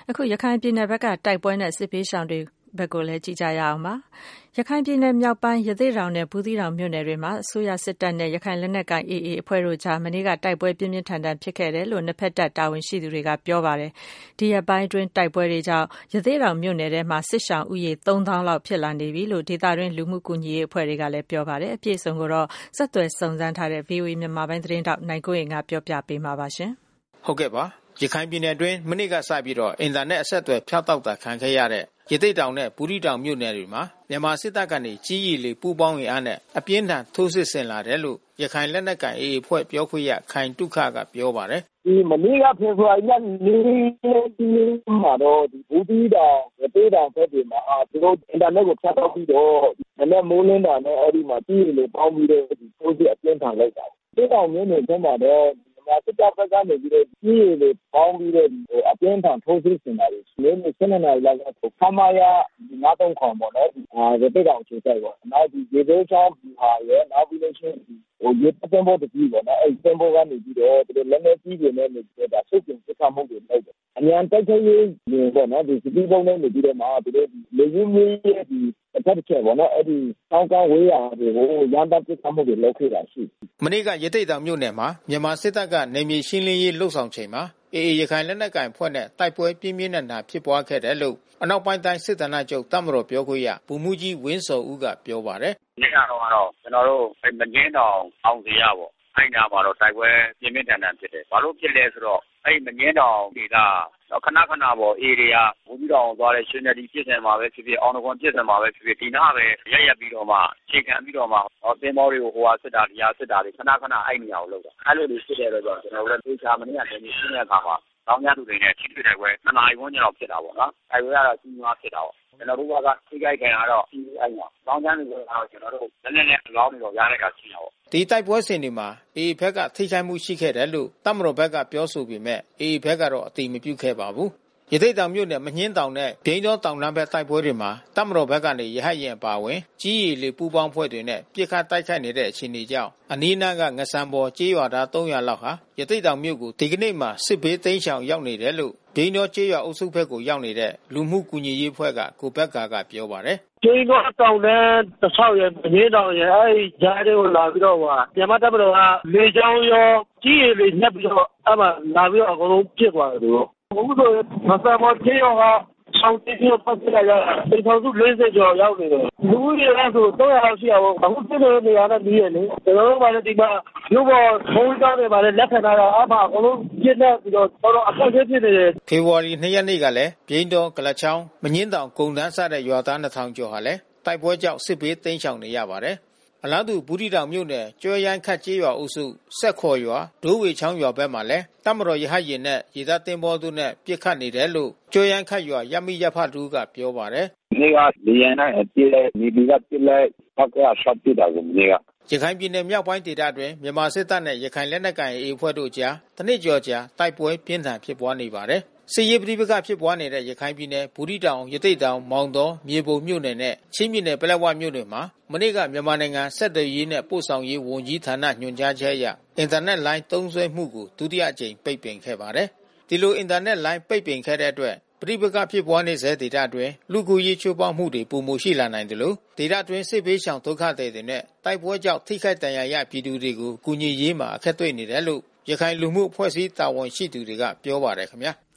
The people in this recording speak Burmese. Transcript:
အခုရခိုင်ပြည်နယ်ဘက်ကတိုက်ပွဲနဲ့စစ်ပေးရှောင်တွေဘက်ကိုလည်းကြည့်ကြရအောင်ပါရခိုင်ပြည်နယ်မြောက်ပိုင်းရသေ့တောင်နဲ့ဘူးသီးတောင်မြို့နယ်တွေမှာအစိုးရစစ်တပ်နဲ့ရခိုင်လက်နက်ကိုင် AA အဖွဲ့တို့ကြားမနေ့ကတိုက်ပွဲပြင်းပြင်းထန်ထန်ဖြစ်ခဲ့တယ်လို့နှစ်ဖက်တပ်တာဝန်ရှိသူတွေကပြောပါတယ်ဒီရက်ပိုင်းအတွင်းတိုက်ပွဲတွေကြောင့်ရသေ့တောင်မြို့နယ်ထဲမှာစစ်ရှောင်ဦးရေ 3000 လောက်ဖြစ်လာနေပြီလို့ဒေသတွင်းလူမှုကူညီရေးအဖွဲ့တွေကလည်းပြောပါတယ်အပြည့်အစုံကိုတော့ဆက်သွယ်စုံစမ်းထားတဲ့ VOA မြန်မာပိုင်းသတင်းတောက်နိုင်ကိုရင်ကပြောပြပေးမှာပါရှင်ဟုတ်ကဲ့ပါရခိုင်ပြည်နယ်အတွင်းမနေ့ကစပြီးတော့အင်တာနက်အဆက်အသွယ်ဖြတ်တောက်တာခံခဲ့ရတဲ့ရသေ့တောင်နဲ့ဘူးသီးတောင်မြို့နယ်တွေမှာမြန်မာစစ်တပ်ကနေကြီးရီလေပူးပေါင်းရင်အားနဲ့အပြင်းထန်ထိုးစစ်ဆင်လာတယ်လို့ရခိုင်လက်နက်ကိုင် AA အဖွဲ့ပြောခွင့်ရခိုင်တုခကပြောပါတယ်ဒီမနေ့ကဖေဖော်ဝါရီလ4မှာတော့ဒီဘူးသီးတောင်ရသေ့တောင်ဘက်တွေမှာသူတို့အင်တာနက်ကိုဖြတ်တောက်ပြီးတော့မနေ့မိုးလင်းတာနဲ့အဲ့ဒီမှာကြီးရီလေပေါင်းပြီးတော့ဒီထိုးစစ်အပြင်းထန်လိုက်တာရသေ့တောင်မြို့နယ်ထဲမှာတော့စစ်တပ်ဘက်ကနေပြီးတော့ကြီးရီလေပေါင်းပြီးတော့အပြင်းထန်ထိုးစစ်ဆင်တာတွေနေ့12နာရီလောက်ကခမရ93ခေါင်ပေါ့နော်ရသေ့တောင်ခြေဆိုင်ပေါ့နောက်ဒီရေစိုးချောင်းဟာရဲ့နောက်ပြီးလို့ရှိရင်ရေတံပေါ်တကြီးပေါ့နော်အဲ့တံပေါ်ကနေပြီးတော့သူတို့လက်လက်ကြီးတွေနဲ့နေပြီးတော့ဆုတ်ပြင်စစ်ခမှုတွေလုပ်တယ်အမြန်တိုက်ခိုက်ရေးပေါ့နော်ဒီစပီးပုံနဲ့နေပြီးတော့မှသူတို့လေယူမီရဲ့ဒီအထက်ချက်ပေါ့နော်အဲ့ဒီတောင်းကောင်းဝေးရာတွေကိုရန်တပ်စစ်ခမှုတွေလုပ်ခဲ့တာရှိမနေ့ကရသေ့တောင်မြို့နယ်မှာမြန်မာစစ်တပ်ကနေမြေရှင်းလင်းရေးလှုပ်ဆောင်ချိန်မှာAA ရခိုင်လက်နက်ကိုင်ဖွဲ့နဲ့တိုက်ပွဲပြင်းပြင်းထန်ထန်ဖြစ်ပွားခဲ့တယ်လို့အနောက်ပိုင်းတိုင်းစစ်ဌာနချုပ်တပ်မတော်ပြောခွင့်ရဗိုလ်မှူးကြီးဝင်းစောဦးကပြောပါတယ်။နေ့ကတော့ကျွန်တော်တို့မငင်းတောင်အောင်စရာပေါ့။အဲ့နာမှာတော့တိုက်ပွဲပြင်းပြင်းထန်ထန်ဖြစ်တယ်။ဘာလို့ဖြစ်လဲဆိုတော့အဲ့မငင်းတောင်ဒေသခဏခဏပေါ့အေရီယာဘူးပြီးတော့သွားတဲ့ရှင်နယ်ဒီပြည့်စင်မှာပဲဖြစ်ဖြစ်အောင်တကွန်ပြည့်စင်မှာပဲဖြစ်ဖြစ်ဒီနာပဲရက်ပြီးတော့မှချိန်ခံပြီးတော့မှသင်္ဘောတွေကိုဟိုဟာစစ်တာဒီဟာစစ်တာတွေခဏခဏအဲ့နေရာကိုလောက်တာအဲ့လိုတွေဖြစ်တဲ့တော့ကျွန်တော်တို့လည်းသိချာမနေ့ကနေရှင်းတဲ့အခါမှာတောင်းရသူတွေနဲ့ထိတွေ့တယ်ကွယ်2နာရီဝန်းကျင်လောက်ဖြစ်တာပေါ့နော်အဲ့လိုရတော့ကြီးမားဖြစ်တာပေါ့ကျွန်တော်တို့ကထိခိုက်ခံရတော့ဒီအဲ့မှာတောင်းချမ်းတွေကတော့ကျွန်တော်တို့လည်းနဲ့အလောင်းတွေတော့ရတဲ့ကရှိတာပေါ့ဒီတိုက်ပွဲစဉ်တွေမှာ AA ဘက်ကထိခိုက်မှုရှိခဲ့တယ်လို့တပ်မတော်ဘက်ကပြောဆိုပေမဲ့ AA ဘက်ကတော့အတိမပြုခဲ့ပါဘူးရသေ့တောင်မြို့နယ်မညင်းတောင်နဲ့ဒိန်းတောတောင်လမ်းဘက်တိုက်ပွဲတွေမှာတပ်မတော်ဘက်ကနေရဟတ်ရင်ပါဝင်ကြီးရီလေပူးပေါင်းဖွဲ့တွေနဲ့ပြစ်ခတ်တိုက်ခိုက်နေတဲ့အခြေအနေကြောင့်အနီးနားကငဆန်ပေါ်ကြေးရွာသား300လောက်ဟာရသေ့တောင်မြို့ကိုဒီကနေ့မှစစ်ဘေးသိမ်းရှောင်ရောက်နေတယ်လို့ဒိန်းတောကြေးရွာအုပ်စုဘက်ကိုရောက်နေတဲ့လူမှုကူညီရေးအဖွဲ့ကကိုဘက်ကာကပြောပါတယ်ကျင်းတော့တောင်နဲ့တစ်ဆောက်ရမင်းတောင်ရအဲ့ကြားတွေကိုလာပြီးတော့မြန်မာတပ်မတော်ကလေကြောင်းရောကြီးရီလေညက်ပြီးတော့အဲ့မှာလာပြီးတော့အကုန်လုံးပြစ်သွားတယ်သူတို့အခုဆိုမဆန်မသေးရောဆောင်းတီးပတ်စလာရဒီထောင်စု40ကျော်ရောက်နေတယ်လူကြီးတွေကဆို300လောက်ရှိအောင်အခုစစ်နေတဲ့နေရာနဲ့ပြီးရလေကျွန်တော်တို့ကလည်းဒီမှာရုပ်ပေါ်ဘုံတောင်းတွေပါလေလက်ခံထားတာအဖအကုန်လုံးပြစ်နေပြီးတော့တော်အခက်အခဲဖြစ်နေတယ်ဖေဖော်ဝါရီ2ရက်နေ့ကလည်းပြင်းတော်ကလချောင်းမငင်းတောင်ကုန်းတန်းစတဲ့ရွာသား2000ကျော်ဟာလည်းတိုက်ပွဲကြောင့်စစ်ဘေးသိမ်းရှောင်နေရပါတယ်အလားတူဘူးတီတောင်မြို့နယ်ကျွဲရိုင်းခတ်ကျေးရွာအုပ်စုစက်ခေါ်ရွာဒိုးဝေချောင်းရွာဘက်မှာလည်းတပ်မတော်ရဟတ်ရင်နဲ့ရေတပ်တင်ပေါ်သူနဲ့ပြစ်ခတ်နေတယ်လို့ကျွဲရိုင်းခတ်ရွာရမိရဖတူကပြောပါတယ်နေ့ကလေယာဉ်နဲ့ပြည့်လိုက်နေပြီးကပြည့်လိုက်ပောက်ကရှော့ပြတာကိုနေ့ကရခိုင်ပြည်နယ်မြောက်ပိုင်းဒေသတွင်မြန်မာစစ်တပ်နဲ့ရခိုင်လက်နက်ကိုင် AA အဖွဲ့တို့ကြားတနစ်ကျော်ကြာတိုက်ပွဲပြင်းထန်ဖြစ်ပွားနေပါတယ်စစ်ရေးပဋိပက္ခဖြစ်ပွားနေတဲ့ရခိုင်ပြည်နယ်ဘူးတီတောင်ရသေ့တောင်မောင်တောမြေပုံမြို့နယ်နဲ့ချင်းပြည်နယ်ပလက်ဝမြို့နယ်မှာမနေ့ကမြန်မာနိုင်ငံစက်တော်ရေးနဲ့ပို့ဆောင်ရေးဝန်ကြီးဌာနညွှန်ကြားချက်အရအင်တာနက်လိုင်းသုံးစွဲမှုကိုဒုတိယအကြိမ်ပိတ်ပင်ခဲ့ပါတယ်ဒီလိုအင်တာနက်လိုင်းပိတ်ပင်ခဲ့တဲ့အတွက်ပဋိပက္ခဖြစ်ပွားနေစေဒေသအတွင်းလူကူရေးချိုးပေါက်မှုတွေပုံမှုရှိလာနိုင်တယ်လို့ဒေသအတွင်းစစ်ဘေးရှောင်ဒုက္ခသည်တွေနဲ့တိုက်ပွဲကြောင့်ထိခိုက်ဒဏ်ရာရပြည်သူတွေကိုကူညီရေးမှာအခက်တွေ့နေတယ်လို့ရခိုင်လူမှုအဖွဲ့အစည်းတာဝန်ရှိသူတွေကပြောပါတယ်ခင်ဗျာ